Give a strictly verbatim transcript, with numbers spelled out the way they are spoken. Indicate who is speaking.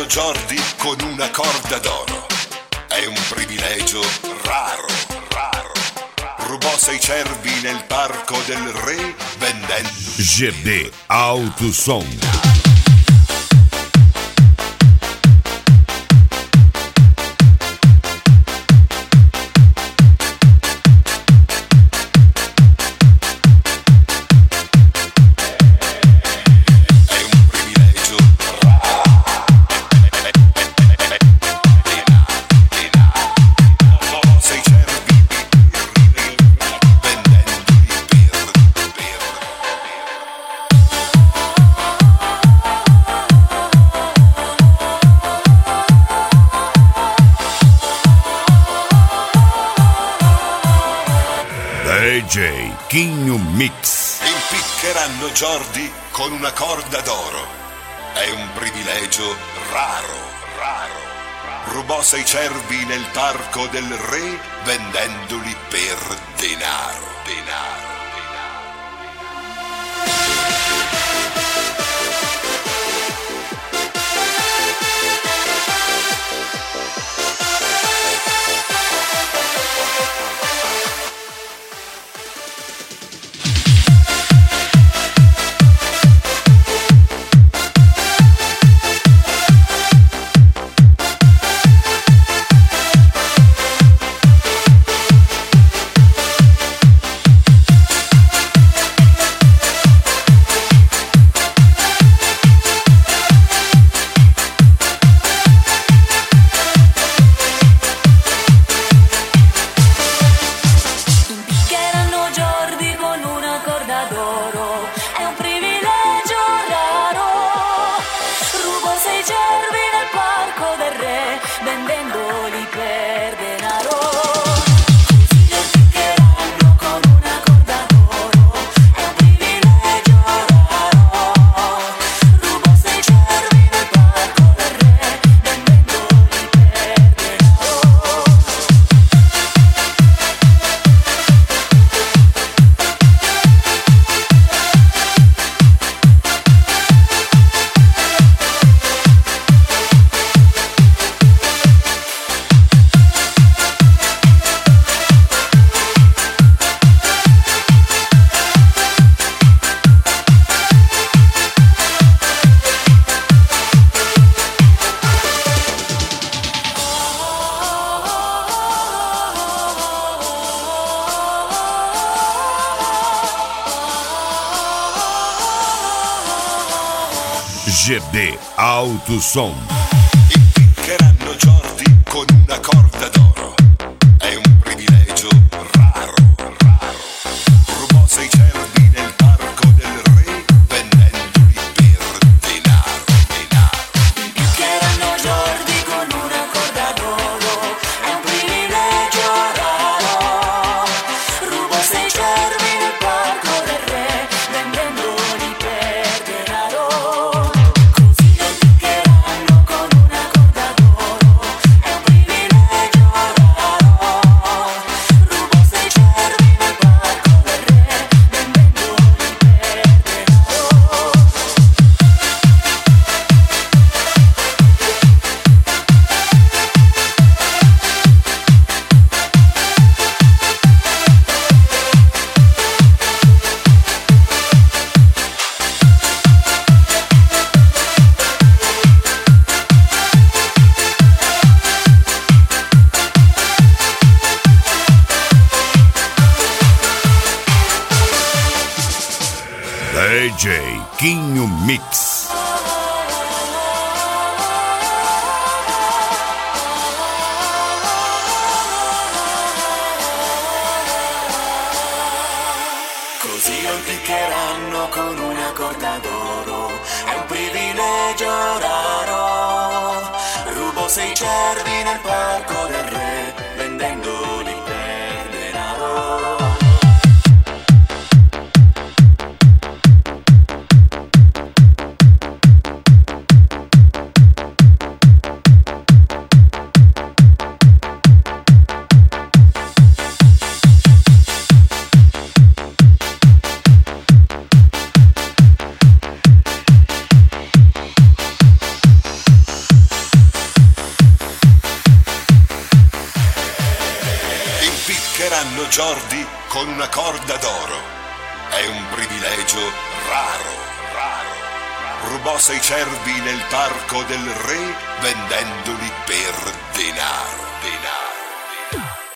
Speaker 1: piccheranno Jordi con una corda d'oro. È un privilegio raro, raro. Rubò sei cervi nel parco del re vendendo
Speaker 2: G D Autosom. D J Chigno Mix.
Speaker 1: Impiccheranno Jordi con una corda d'oro. È un privilegio raro, raro. Rubò sei cervi nel parco del re vendendoli per denaro, denaro.
Speaker 3: Vendendoli per denaro.
Speaker 2: G D Autosom.
Speaker 1: Impiccheranno Jordi con una corda d'oro. È un privilegio raro, raro. Rubò sei cervi nel parco del re vendendoli per denaro, denaro.
Speaker 3: Impiccheranno Jordi con una corda d'oro. È un privilegio raro. Rubò sei cervi nel parco del re vendendoli per denaro.
Speaker 2: D J Chigno Mix.
Speaker 3: Così lo impiccheranno con una corda d'oro. È un privilegio raro. Rubo sei cervi nel parco del re vendendoli per denaro.
Speaker 1: Nanno Giordi con una corda d'oro. È un privilegio raro, raro. Rubò sei cervi nel parco del re vendendoli per denaro, denaro.